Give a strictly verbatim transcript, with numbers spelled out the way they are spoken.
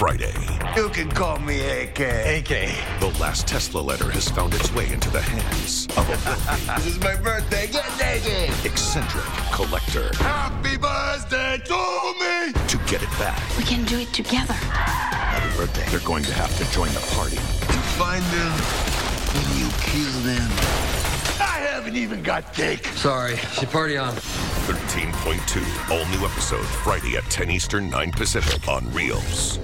Friday. You can call me A K. A K. The last Tesla letter has found its way into the hands of a wealthy, This is my birthday. Get naked. eccentric collector. Happy birthday to me. To get it back, We can do it together. Happy birthday. they're going to have to join the party. You find them when you kill them. I haven't even got cake. Sorry, should party on. thirteen point two, all new episode Friday at ten Eastern, nine Pacific on Reels.